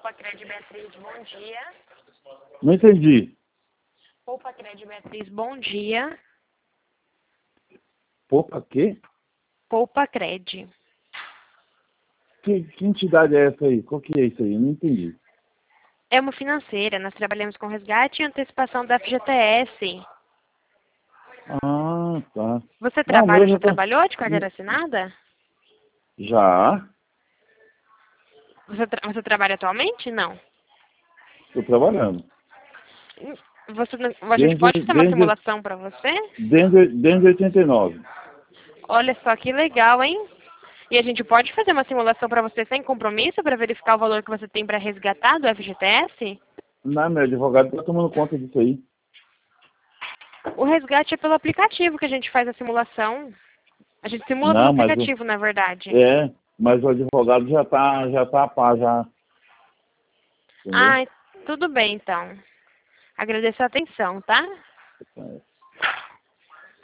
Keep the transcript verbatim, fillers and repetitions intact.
Poupa Cred Beatriz, bom dia. Não entendi. Poupa Cred Beatriz, bom dia. Poupa quê? Poupa Cred. Que, que entidade é essa aí? Qual que é isso aí? Eu não entendi. É uma financeira, nós trabalhamos com resgate e antecipação da F G T S. Ah, tá. Você Não, trabalha, meu já já tá... trabalhou de carteira assinada? Já? Você, tra você trabalha atualmente? Não. Estou trabalhando. Você, não- a gente Desde, pode fazer uma desde, simulação para você? desde, desde oitenta e nove. Olha só que legal, hein? E a gente pode fazer uma simulação para você sem compromisso para verificar o valor que você tem para resgatar do F G T S? Não, meu advogado está tomando conta disso aí. O resgate é pelo aplicativo que a gente faz a simulação. A gente simula pelo Não, mas o, aplicativo, na verdade. é, mas o advogado já está já tá a par, já. Entendeu? Ah, tudo bem então. Agradeço a atenção, tá? É.